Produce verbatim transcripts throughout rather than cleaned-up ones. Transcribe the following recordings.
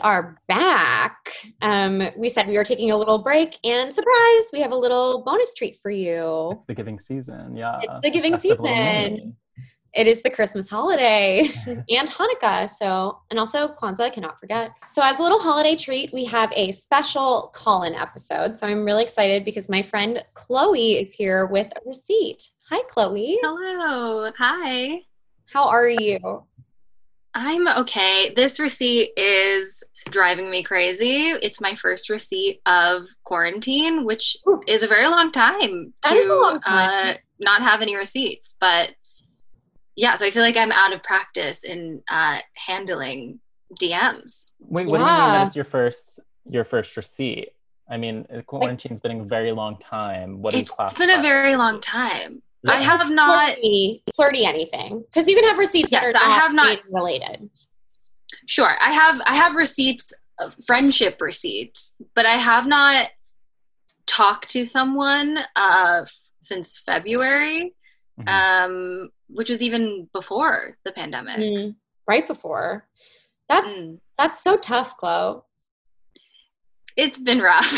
are back. Um, we said we were taking a little break, and surprise, we have a little bonus treat for you. It's the giving season, yeah. It's the giving Festive season. It is the Christmas holiday and Hanukkah, so, and also Kwanzaa, cannot forget. So as a little holiday treat, we have a special call-in episode. So I'm really excited because my friend Chloe is here with a receipt. Hi, Chloe. Hello. Hi. How are you? I'm okay. This receipt is driving me crazy. It's my first receipt of quarantine, which Ooh. is a very long time that to is a long time. Uh, not have any receipts. But yeah, so I feel like I'm out of practice in uh, handling D Ms. Wait, what yeah. do you mean that it's your first your first receipt? I mean, quarantine's been a very long time. What do you It's classify? been a very long time. Yeah. I have not flirty, flirty anything, because you can have receipts yes, that are I not have not related. Sure, I have I have receipts, uh, friendship receipts, but I have not talked to someone uh, since February, mm-hmm. um, which was even before the pandemic. Mm, right before. That's mm. that's so tough, Chloe. It's been rough.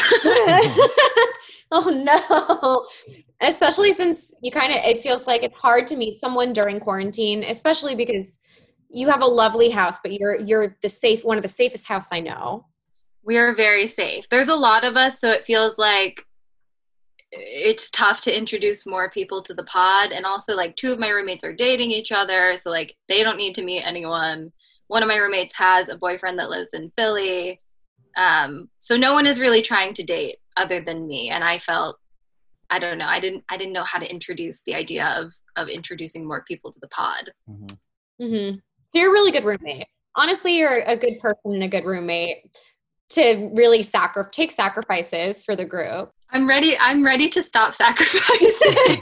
Oh no. Especially since you kind of, it feels like it's hard to meet someone during quarantine, especially because you have a lovely house, but you're you're the safe one of the safest house I know. We are very safe. There's a lot of us, so it feels like it's tough to introduce more people to the pod. And also, like, two of my roommates are dating each other, so like they don't need to meet anyone. One of my roommates has a boyfriend that lives in Philly. Um, so no one is really trying to date other than me. And I felt, I don't know, I didn't, I didn't know how to introduce the idea of, of introducing more people to the pod. Mm-hmm. Mm-hmm. So you're a really good roommate. Honestly, you're a good person and a good roommate to really sacri- take sacrifices for the group. I'm ready. I'm ready to stop sacrificing.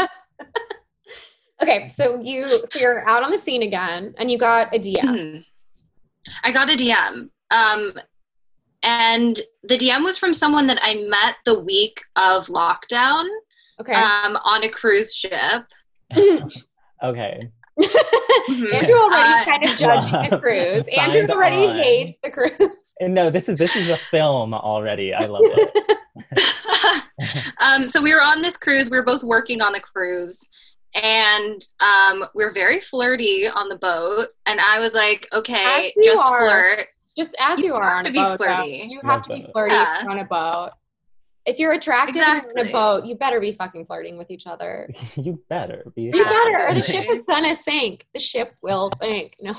Okay. So you, so you're out on the scene again and you got a D M. Mm-hmm. I got a D M. Um, And the D M was from someone that I met the week of lockdown. Okay. Um, on a cruise ship. Okay. Mm-hmm. Andrew already uh, kind of judging wow. the cruise. Andrew already on. hates the cruise. And no, this is this is a film already. I love it. um, so we were on this cruise. We were both working on the cruise. And um, we were very flirty on the boat. And I was like, okay, just are. flirt. Just as you, you are on a boat, flirty. you have to be flirty yeah. if you're on a boat. If you're attractive exactly. on a boat, you better be fucking flirting with each other. You better be. You better, or the ship is gonna sink. The ship will sink. No.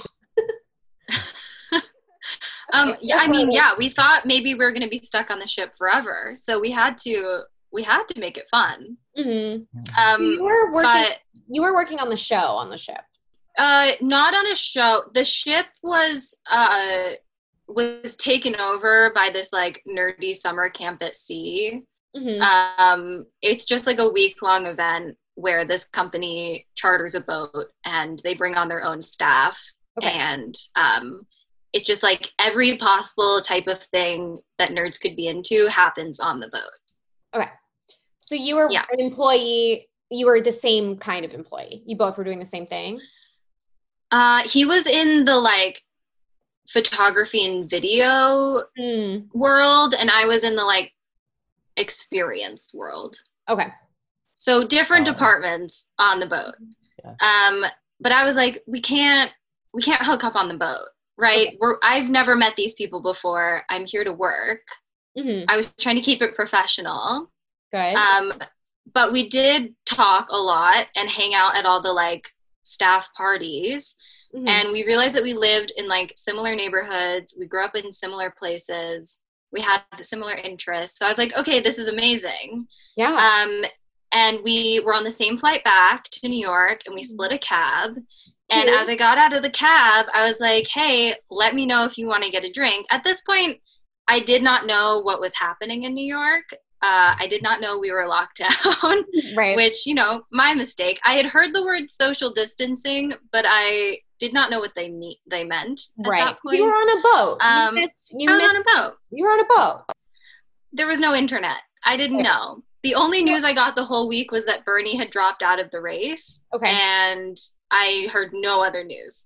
um. Yeah. I mean, yeah. We thought maybe we were gonna be stuck on the ship forever, so we had to. We had to make it fun. Mm-hmm. Um. You were working. But, you were working on the show on the ship. Uh, not on a show. The ship was uh. was taken over by this like nerdy summer camp at sea. Mm-hmm. Um, it's just like a week long event where this company charters a boat and they bring on their own staff. Okay. And um, it's just like every possible type of thing that nerds could be into happens on the boat. Okay. So you were yeah. an employee, you were the same kind of employee. You both were doing the same thing? Uh, he was in the like photography and video mm. world, and I was in the like experience world. Okay. So different oh. departments on the boat. Yeah. Um, but I was like, we can't we can't hook up on the boat, right? Okay. We're I've never met these people before. I'm here to work. Mm-hmm. I was trying to keep it professional. Good. Um, but we did talk a lot and hang out at all the like staff parties. Mm-hmm. And we realized that we lived in like similar neighborhoods. We grew up in similar places. We had similar interests. So I was like, okay, this is amazing. Yeah. Um, and we were on the same flight back to New York, and we split a cab. And as I got out of the cab, I was like, hey, let me know if you want to get a drink. At this point, I did not know what was happening in New York. Uh, I did not know we were locked down, right. which, you know, my mistake. I had heard the word social distancing, but I did not know what they mean, they meant at right. that point. You were on a boat. Um, you missed, you I was missed, on a boat. You were on a boat. There was no internet. I didn't okay. know. The only news I got the whole week was that Bernie had dropped out of the race. Okay. And I heard no other news.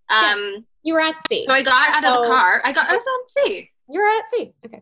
Um, You were at sea. so I got out of the So- car. I got I was on sea. You were at sea. Okay.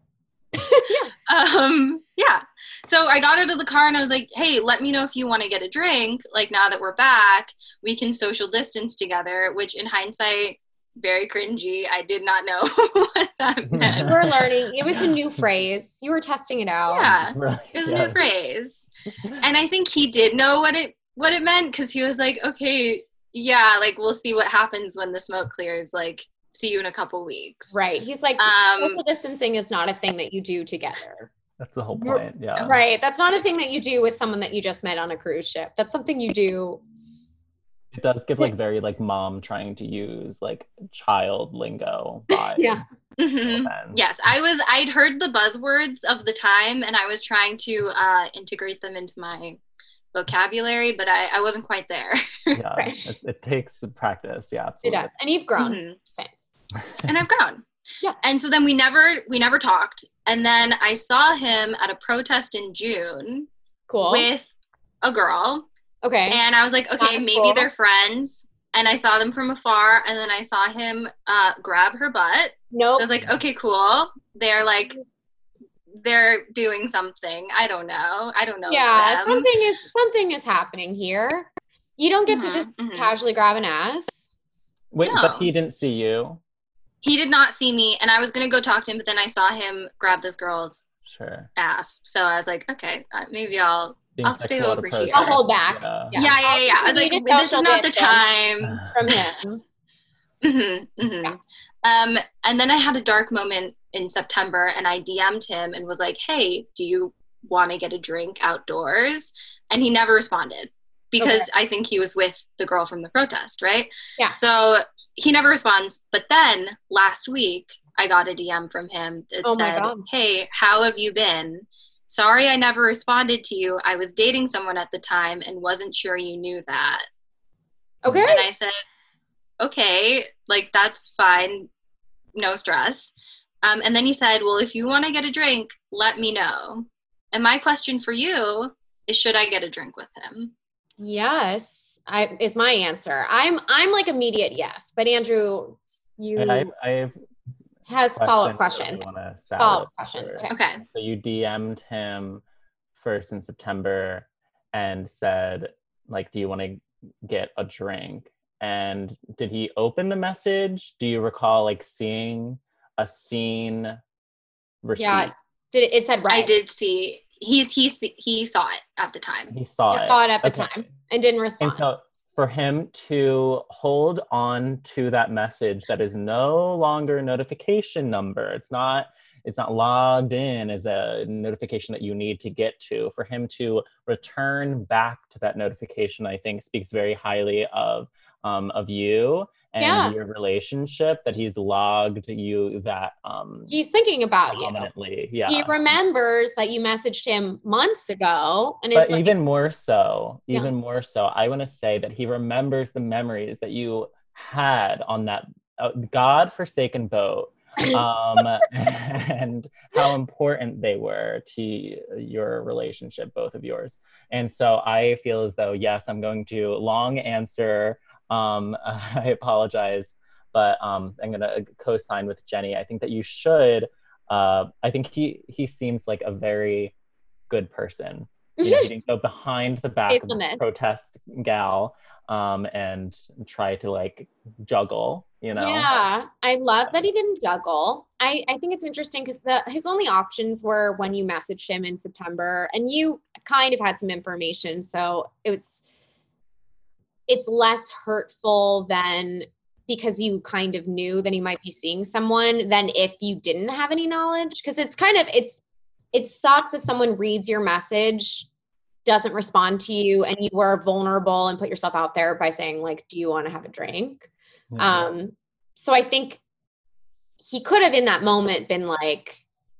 Um, yeah. So I got out of the car and I was like, hey, let me know if you want to get a drink. Like, now that we're back, we can social distance together, which in hindsight, very cringy. I did not know what that You meant. were learning. It was a new phrase. You were testing it out. Yeah. Really? It was a Yeah. new phrase. And I think he did know what it what it meant, because he was like, okay, yeah, like, we'll see what happens when the smoke clears. Like, see you in a couple weeks. Right. He's like, Um, social distancing is not a thing that you do together. That's the whole point. Yeah. Right. That's not a thing that you do with someone that you just met on a cruise ship. That's something you do. It does give like very like mom trying to use like child lingo vibes. Yeah. mhm. No offense. Yes, I was. I'd heard the buzzwords of the time, and I was trying to uh, integrate them into my vocabulary, but I, I wasn't quite there. Yeah. Right. It, it takes practice. Yeah. It Absolutely. does. And you've grown. Mhm. Thanks. And I've grown. Yeah. And so then we never we never talked, and then I saw him at a protest in June Cool. with a girl, okay. and I was like, okay, That's maybe cool. they're friends. And I saw them from afar, and then I saw him uh, grab her butt. nope. So I was like, okay, cool. They're like, they're doing something. I don't know. I don't know. yeah. them. Something is something is happening here. You don't get Mhm, to just mhm. casually grab an ass. Wait, No. but he didn't see you. He did not see me, and I was gonna go talk to him, but then I saw him grab this girl's Sure. ass. So I was like, okay, uh, maybe I'll. Being I'll stay sexual at a over protest. here. I'll hold back. Yeah. Yeah. Yeah, yeah, yeah. yeah. I was Also, like, needed this is social not the distance. time. From him. hmm hmm Yeah. Um, and then I had a dark moment in September, and I D M'd him and was like, hey, do you want to get a drink outdoors? And he never responded, because Okay. I think he was with the girl from the protest, right? Yeah. So he never responds. But then last week, I got a D M from him that Oh my said, God. hey, how have you been? Sorry I never responded to you. I was dating someone at the time and wasn't sure you knew that. Okay. And I said, okay, like, that's fine. No stress. Um, and then he said, well, if you want to get a drink, let me know. And my question for you is, should I get a drink with him? Yes, I is my answer. I'm I'm like immediate yes, but Andrew, you And I, I have has follow up questions questions. that I wanna Follow up salad questions. first. Okay. Okay. So you D M'd him first in September and said, like, do you want to get a drink? And did he open the message? Do you recall like seeing a scene receipt? Yeah. Did it, it said right? I did see, he's, he, he saw it at the time. He saw I it. saw it at the Okay. time and didn't respond. And so for him to hold on to that message that is no longer a notification number, it's not it's not logged in as a notification that you need to get to. For him to return back to that notification, I think speaks very highly of um, of you and Yeah. your relationship, that he's logged you that um, He's thinking about you. prominently. Yeah. He remembers that you messaged him months ago, and is But like, even more so, Yeah. even more so, I want to say that he remembers the memories that you had on that uh, God-forsaken boat, um, and how important they were to your relationship, both of yours. And so I feel as though, yes, I'm going to long answer. Um, I apologize, but um, I'm going to co-sign with Jenny. I think that you should. Uh, I think he he seems like a very good person. You know, he didn't go behind the back of this Faithfulness. protest gal um, and try to like juggle, you know? Yeah, I love that he didn't juggle. I, I think it's interesting because the his only options were when you messaged him in September, and you kind of had some information, so it's it's less hurtful than because you kind of knew that he might be seeing someone than if you didn't have any knowledge. Because it's kind of it's it sucks if someone reads your message, doesn't respond to you, and you were vulnerable and put yourself out there by saying like, "Do you want to have a drink?" Yeah. Um, so I think he could have in that moment been like,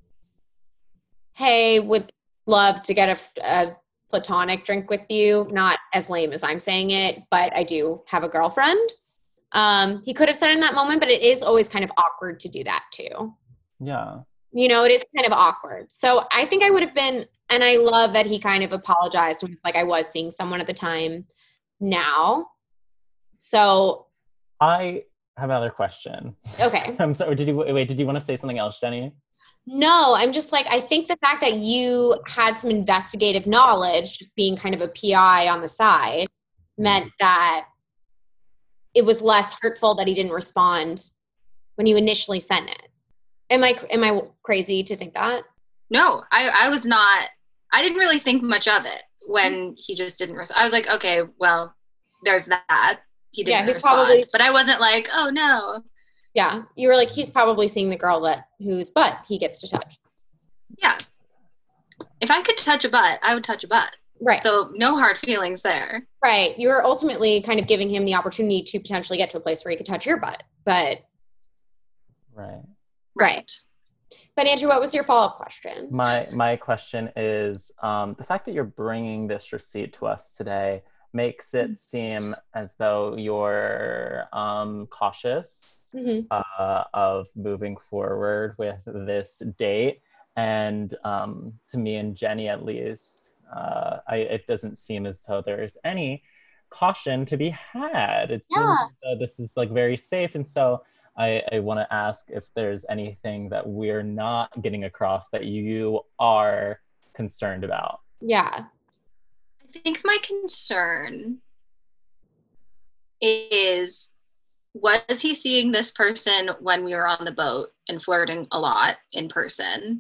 hey, would love to get a, a platonic drink with you. Not as lame as I'm saying it, but I do have a girlfriend. Um, he could have said it in that moment, but it is always kind of awkward to do that too. yeah. You know, it is kind of awkward. So I think I would have been, and I love that he kind of apologized and was like, I was seeing someone at the time now. So I I have another question. Okay. I'm sorry. Did you wait? Did you want to say something else, Jenny? No, I'm just like, I think the fact that you had some investigative knowledge, just being kind of a P I on the side, meant that it was less hurtful that he didn't respond when you initially sent it. Am I am I crazy to think that? No, I, I was not. I didn't really think much of it when he just didn't respond. I was like, okay, well, there's that. He didn't Yeah, he's respond. probably- But I wasn't like, oh no. Yeah, you were like, he's probably seeing the girl that whose butt he gets to touch. Yeah. If I could touch a butt, I would touch a butt. Right. So no hard feelings there. Right. You were ultimately kind of giving him the opportunity to potentially get to a place where he could touch your butt. But Right. Right. But Andrew, what was your follow-up question? My my question is um, the fact that you're bringing this receipt to us today makes it seem as though you're um, cautious Mm-hmm. uh, of moving forward with this date. And um, to me and Jenny, at least, uh, I, it doesn't seem as though there's any caution to be had. It seems Yeah. as though this is like very safe. And so I, I want to ask if there's anything that we're not getting across that you are concerned about. Yeah. I think my concern is, was he seeing this person when we were on the boat and flirting a lot in person?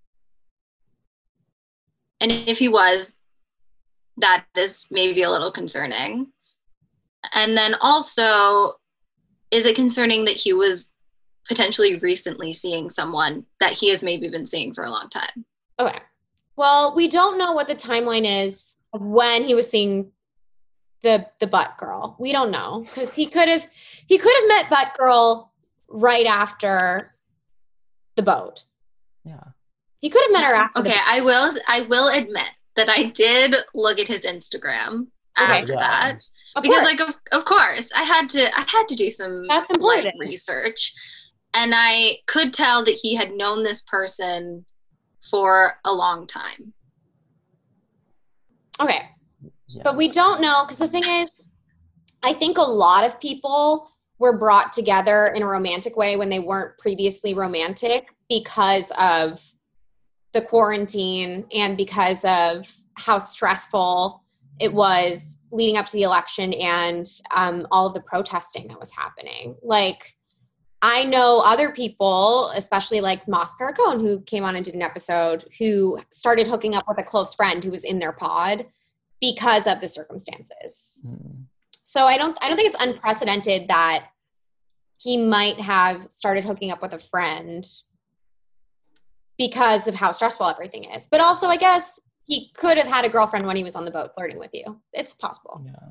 And if he was, that is maybe a little concerning. And then also, is it concerning that he was potentially recently seeing someone that he has maybe been seeing for a long time? Okay. Well, we don't know what the timeline is of when he was seeing the the butt girl. We don't know because he could have he could have met butt girl right after the boat. Yeah. He could have met her after. Okay, the I will I will admit that I did look at his Instagram Okay. after Yeah. that. Of Because course. like of, of course I had to I had to do some That's light important. research, and I could tell that he had known this person for a long time. Okay. Yeah. But we don't know because the thing is, I think a lot of people were brought together in a romantic way when they weren't previously romantic because of the quarantine and because of how stressful it was leading up to the election and um, all of the protesting that was happening. Like, I know other people, especially like Moss Perricone, who came on and did an episode, who started hooking up with a close friend who was in their pod because of the circumstances. Mm. So I don't I don't think it's unprecedented that he might have started hooking up with a friend because of how stressful everything is. But also, I guess he could have had a girlfriend when he was on the boat flirting with you. It's possible. Yeah.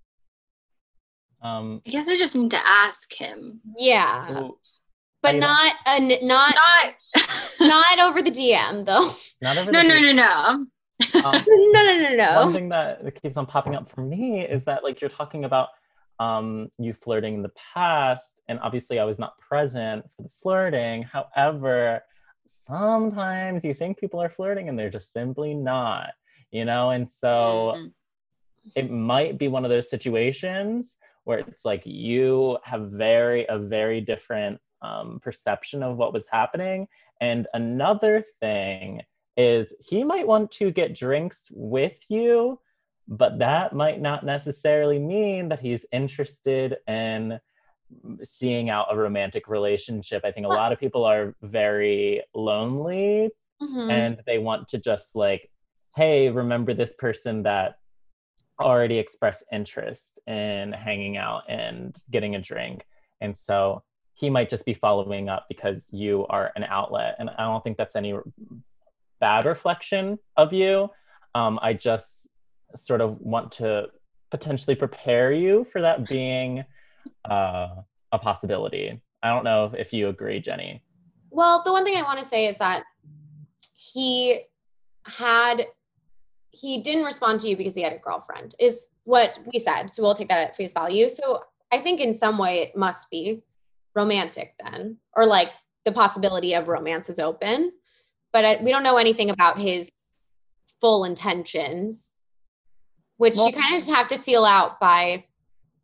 Um, I guess I just need to ask him. Yeah. ooh, But I- not uh, not Not not over the D M though. not over no the no no no. Um, No, no, no, no. One thing that keeps on popping up for me is that like you're talking about um, you flirting in the past, and obviously I was not present for the flirting. However, sometimes you think people are flirting and they're just simply not, you know? And so Mhm. it might be one of those situations where it's like you have very a very different um, perception of what was happening. And another thing is he might want to get drinks with you, but that might not necessarily mean that he's interested in seeing out a romantic relationship. I think a lot of people are very lonely Mhm. and they want to just like, hey, remember this person that already expressed interest in hanging out and getting a drink. And so he might just be following up because you are an outlet. And I don't think that's any bad reflection of you. Um, I just sort of want to potentially prepare you for that being uh, a possibility. I don't know if, if you agree, Jenny. Well, the one thing I want to say is that he had he didn't respond to you because he had a girlfriend, is what we said. So we'll take that at face value. So I think in some way it must be romantic then, or like the possibility of romance is open. But I, we don't know anything about his full intentions, which Well- you kind of just have to feel out by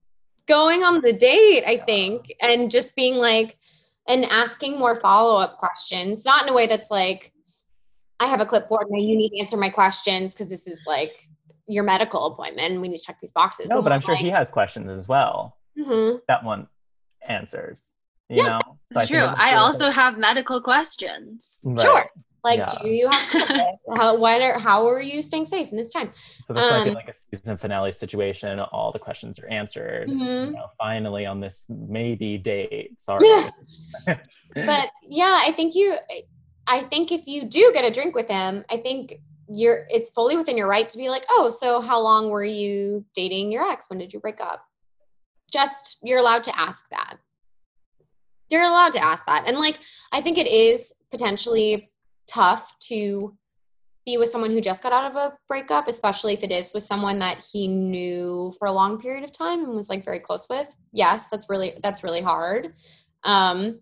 going on the date, I think, and just being like, and asking more follow-up questions, not in a way that's like, I have a clipboard now, you need to answer my questions because this is like your medical appointment and we need to check these boxes. No, but I'm sure like, he has questions as well. Mm-hmm. That one answers, you yeah, know? So it's true. I also have medical questions. Right. Sure. Like, yeah. do you have how what are how are you staying safe in this time? So this um, might be like a season finale situation. All the questions are answered. Mm-hmm. You know, finally on this maybe date. Sorry. Yeah. But yeah, I think you I think if you do get a drink with him, I think you're it's fully within your right to be like, oh, so how long were you dating your ex? When did you break up? Just you're allowed to ask that. You're allowed to ask that. And like, I think it is potentially tough to be with someone who just got out of a breakup, especially if it is with someone that he knew for a long period of time and was like very close with. Yes, that's really, that's really hard. Um,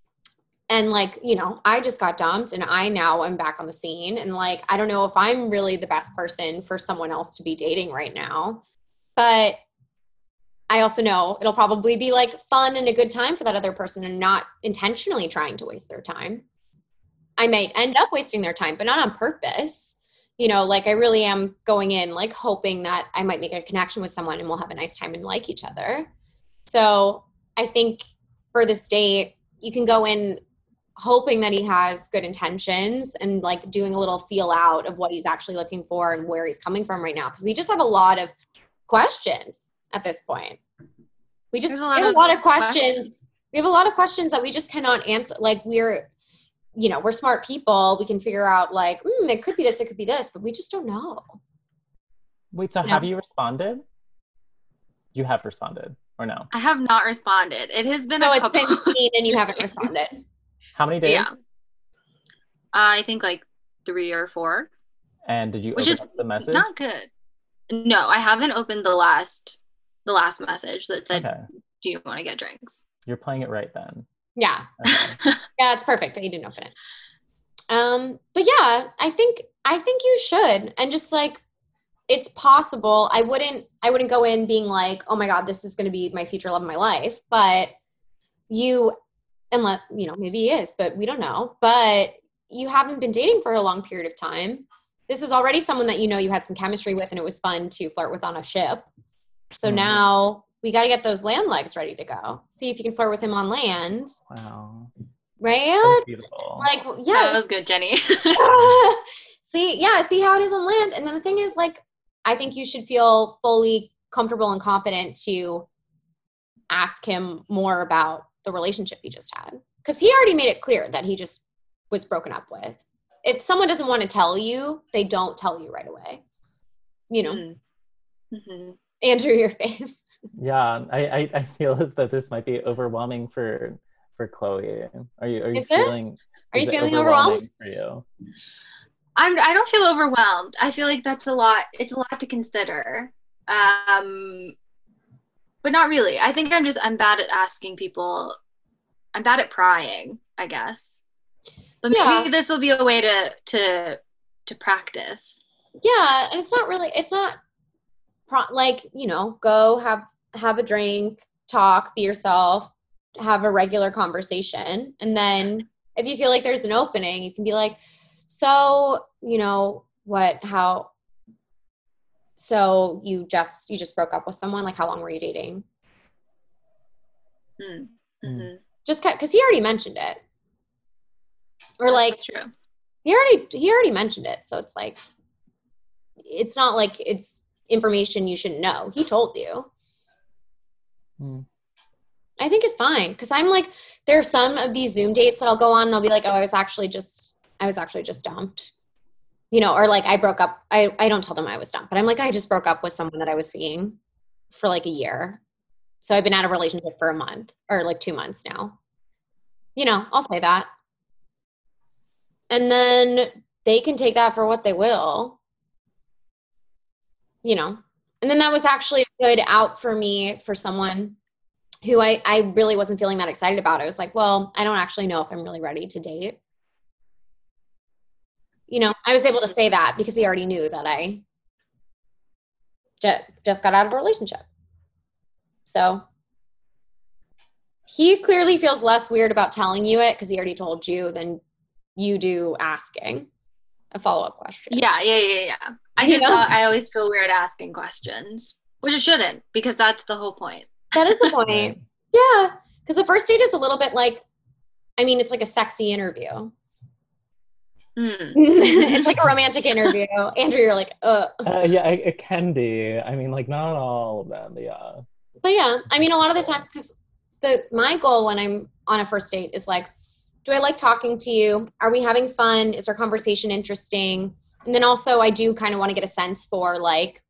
and like, you know, I just got dumped and I now am back on the scene. And like, I don't know if I'm really the best person for someone else to be dating right now, but I also know it'll probably be like fun and a good time for that other person and not intentionally trying to waste their time. I might end up wasting their time, but not on purpose. You know, like I really am going in like hoping that I might make a connection with someone and we'll have a nice time and like each other. So I think for this date, you can go in hoping that he has good intentions and like doing a little feel out of what he's actually looking for and where he's coming from right now. Because we just have a lot of questions at this point. We just we have a lot of questions. questions. We have a lot of questions that we just cannot answer. Like we're, you know, we're smart people. We can figure out like, mm, it could be this, it could be this, but we just don't know. Wait, so you have know? you responded? You have responded or no? I have not responded. It has been no, a couple. It's been seen and you haven't responded. How many days? Yeah. Uh, I think like three or four. And did you Which open is up the message? Not good. No, I haven't opened the last the last message that said, okay. Do you want to get drinks? You're playing it right then. Yeah. Okay. Yeah, it's perfect that you didn't open it. Um, but yeah, I think I think you should. And just like it's possible. I wouldn't I wouldn't go in being like, oh my God, this is gonna be my future love of my life. But you unless, you know, maybe he is, but we don't know. But you haven't been dating for a long period of time. This is already someone that you know you had some chemistry with and it was fun to flirt with on a ship. So mm-hmm. now we got to get those land legs ready to go. See if you can flirt with him on land. Wow. Right? Beautiful. Like, yeah. That was good, Jenny. see, yeah, see how it is on land. And then the thing is, like, I think you should feel fully comfortable and confident to ask him more about the relationship he just had. Because he already made it clear that he just was broken up with. If someone doesn't want to tell you, they don't tell you right away. You know? Mm-hmm. Andrew, your face. Yeah, I, I, I feel as though this might be overwhelming for for Chloe. Are you are you is feeling? It? Are you feeling overwhelmed? For you? I'm. I don't feel overwhelmed. I feel like that's a lot. It's a lot to consider. Um, but not really. I think I'm just. I'm bad at asking people. I'm bad at prying, I guess. But maybe yeah. this will be a way to to to practice. Yeah, and it's not really. It's not. Like, you know, go have have a drink, talk, be yourself, have a regular conversation. And then if you feel like there's an opening, you can be like, so, you know, what, how, so you just, you just broke up with someone? Like, how long were you dating? Mm-hmm. Just because he already mentioned it. Or That's like, true. he already, he already mentioned it. So it's like, it's not like it's information you shouldn't know. He told you. Mm. I think it's fine. Cause I'm like, there are some of these Zoom dates that I'll go on and I'll be like, oh, I was actually just, I was actually just dumped, you know, or like I broke up. I, I don't tell them I was dumped, but I'm like, I just broke up with someone that I was seeing for like a year. So I've been out of a relationship for a month or like two months now. You know, I'll say that. And then they can take that for what they will. You know, and then that was actually a good out for me for someone who I, I really wasn't feeling that excited about. I was like, well, I don't actually know if I'm really ready to date. You know, I was able to say that because he already knew that I just, just got out of a relationship. So he clearly feels less weird about telling you it because he already told you than you do asking a follow-up question. Yeah, yeah, yeah, yeah. I You just, know? uh, I always feel weird asking questions, which it shouldn't, because that's the whole point. That is the point. Right. Yeah. Because the first date is a little bit like, I mean, it's like a sexy interview. Mm. It's like a romantic interview. Andrew, you're like, uh. Uh, yeah, it, it can be. I mean, like, not all of them, but yeah. But yeah, I mean, a lot of the time, because the my goal when I'm on a first date is like, do I like talking to you? Are we having fun? Is our conversation interesting? And then also, I do kind of want to get a sense for like,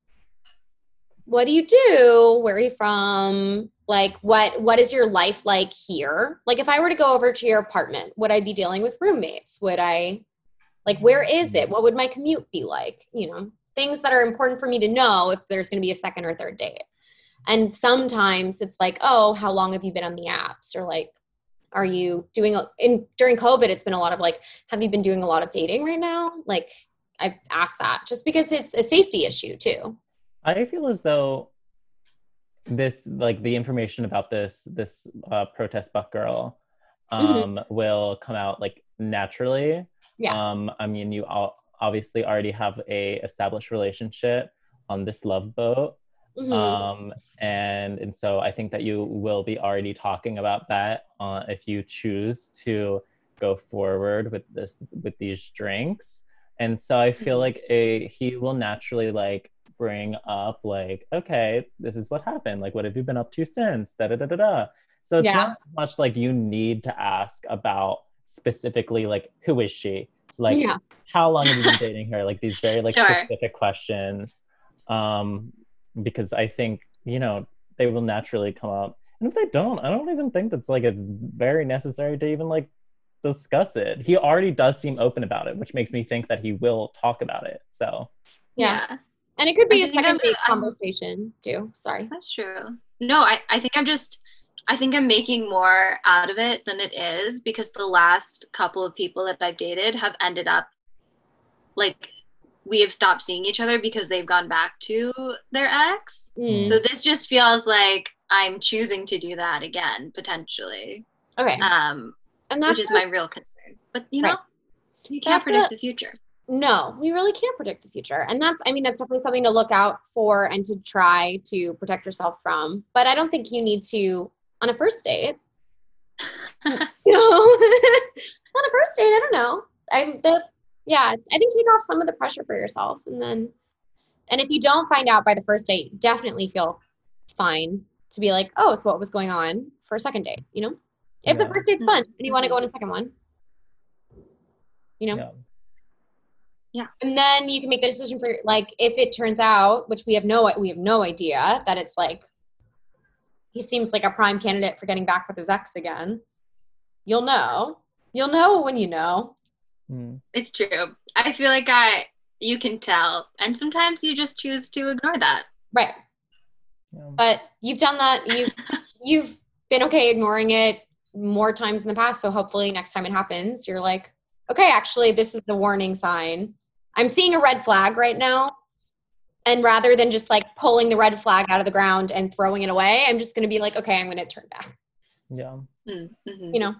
what do you do? Where are you from? Like, what what is your life like here? Like, if I were to go over to your apartment, would I be dealing with roommates? Would I, like, where is it? What would my commute be like? You know, things that are important for me to know if there's going to be a second or third date. And sometimes it's like, oh, how long have you been on the apps? Or like, are you doing, a, in during COVID, it's been a lot of like, have you been doing a lot of dating right now? Like, I've asked that just because it's a safety issue too. I feel as though this, like, the information about this this uh, protest buck girl um, Mm-hmm. will come out like naturally. Yeah. Um, I mean, you all obviously already have a established relationship on this love boat. Mm-hmm. Um, and and so I think that you will be already talking about that uh, if you choose to go forward with this with these drinks. And so I feel Mhm. like a he will naturally like bring up like, okay, this is what happened. Like, what have you been up to since? Da da da da da. So it's Yeah. not much like you need to ask about specifically like who is she? Like Yeah. how long have you been dating her? Like these very like Sure. specific questions. Um, because I think, you know, they will naturally come up. And if they don't, I don't even think that's like it's very necessary to even like discuss it. He already does seem open about it, which makes me think that he will talk about it. So Yeah. Yeah, And it could be I a think second I'm- date I'm- conversation too. Sorry. that's true. No, I, I think I'm just, I think I'm making more out of it than it is, because the last couple of people that I've dated have ended up like, we have stopped seeing each other because they've gone back to their ex. Mm. So this just feels like I'm choosing to do that again, potentially, Okay. um, And that's which is a- my real concern. But, you know, Right. you can't That's predict a- the future. No, we really can't predict the future. And that's, I mean, that's definitely something to look out for and to try to protect yourself from. But I don't think you need to, on a first date, you know, on a first date, I don't know. I'm the, yeah, I think take off some of the pressure for yourself. And then, and if you don't find out by the first date, definitely feel fine to be like, oh, so what was going on for a second date, you know? If the Yeah. first date's fun and you want to Mhm. go on a second one, you know? yeah. And then you can make the decision for like if it turns out, which we have no we have no idea that it's like he seems like a prime candidate for getting back with his ex again. You'll know. You'll know when you know. Mm. It's true. I feel like I, you can tell. And sometimes you just choose to ignore that. Right. Yeah. But you've done that. You've you've been okay ignoring it more times in the past. So hopefully next time it happens, you're like, okay, actually this is a warning sign. I'm seeing a red flag right now. And rather than just like pulling the red flag out of the ground and throwing it away, I'm just going to be like, okay, I'm going to turn back, Yeah. Mm-hmm. you know?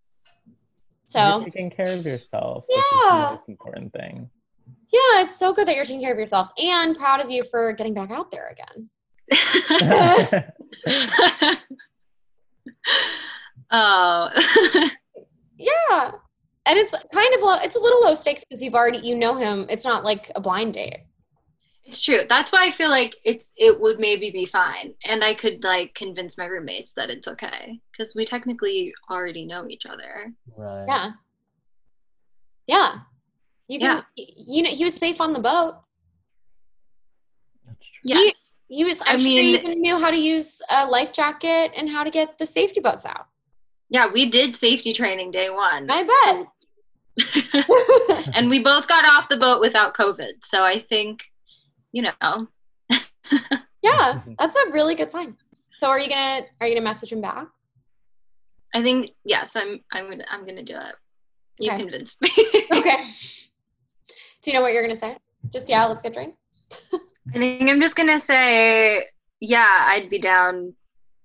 So You're taking care of yourself, which is Yeah. the most important thing. yeah, it's so good that you're taking care of yourself and proud of you for getting back out there again. Oh. Yeah. And it's kind of low, it's a little low stakes because you've already, you know him. It's not like a blind date. It's true. That's why I feel like it's it would maybe be fine, and I could like convince my roommates that it's okay because we technically already know each other. Right. Yeah. Yeah. You can, you know, he was safe on the boat. That's true. He- Yes. He was, I I'm sure he mean- even knew how to use a life jacket and how to get the safety boats out. Yeah, we did safety training day one. I bet. And we both got off the boat without COVID. So I think, you know. Yeah, that's a really good sign. So are you gonna are you gonna message him back? I think yes, I'm I'm gonna I'm gonna do it. You Okay. convinced me. Okay. Do you know what you're gonna say? Just yeah, let's get drinks. I think I'm just gonna say, yeah, I'd be down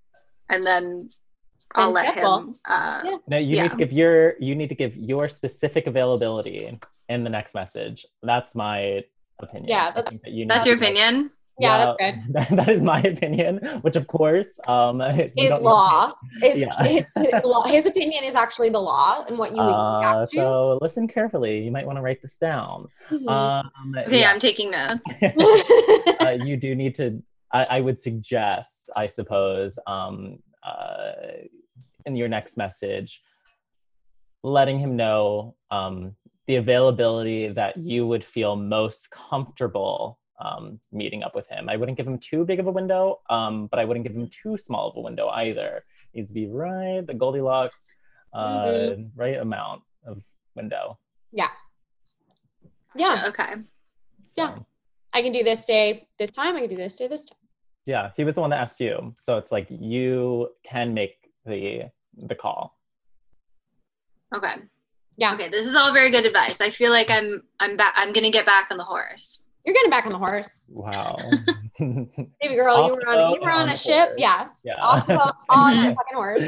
and then I'll And let schedule. him. Uh, Yeah. No, you Yeah. need to give your you need to give your specific availability in the next message. That's my opinion. Yeah, I that's- think that you need That's to your be like- opinion? Yeah, that's good. That, that is my opinion, which of course um, we His don't need to- law is Yeah. his, his law. His opinion is actually the law and what you legally Uh, have to. so listen carefully. You might want to write this down. Mhm. Um, Okay, yeah. I'm taking notes. uh, you do need to. I, I would suggest, I suppose, um, uh, in your next message, letting him know um, the availability that you would feel most comfortable um, meeting up with him. I wouldn't give him too big of a window, um, but I wouldn't give him too small of a window either. It needs to be right, the Goldilocks, uh, Mhm. right amount of window. Yeah. Yeah. Okay. So, Yeah. I can do this day this time. I can do this day this time. yeah, he was the one that asked you, so it's like you can make the the call. Okay. Yeah. Okay. This is all very good advice. I feel like I'm I'm back. I'm gonna get back on the horse. You're getting back on the horse. Wow. Baby girl, Off you were the on boat you were and on on a the ship. horse. Yeah. Yeah. Off the boat, on that fucking horse.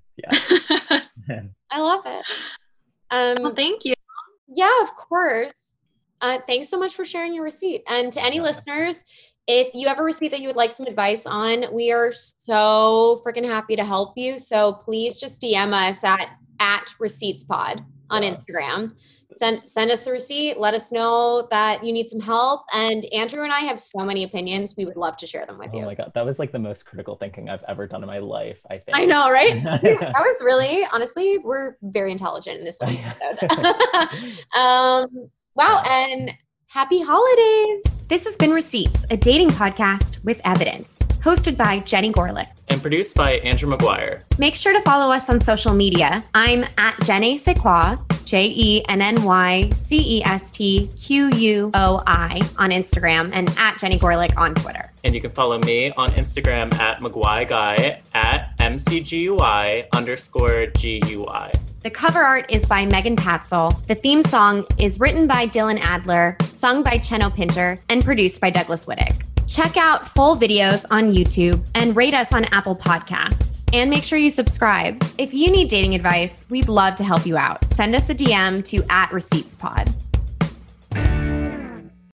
Yeah. I love it. Um Well, thank you. Yeah, of course. Uh, thanks so much for sharing your receipt. And to any Yeah. listeners, if you have a receipt that you would like some advice on, we are so freaking happy to help you. So please just D M us at at receipts pod on Yeah. Instagram. Send send us the receipt. Let us know that you need some help. And Andrew and I have so many opinions. We would love to share them with Oh you. my god, that was like the most critical thinking I've ever done in my life, I think. I know, right? We- that was really, honestly, we're very intelligent in this one episode. um, wow, and happy holidays. This has been Receipts, a dating podcast with evidence, hosted by Jenny Gorlick. And produced by Andrew McGuire. Make sure to follow us on social media. I'm at Jenny Sequoia, J E N N Y C E S T Q U O I on Instagram, and at Jenny Gorlick on Twitter. And you can follow me on Instagram at McGuy at M C G U I underscore G U I. The cover art is by Megan Patzel. The theme song is written by Dylan Adler, sung by Cheno Pinter, and produced by Douglas Wittick. Check out full videos on YouTube and rate us on Apple Podcasts. And make sure you subscribe. If you need dating advice, we'd love to help you out. Send us a D M to at receipts pod.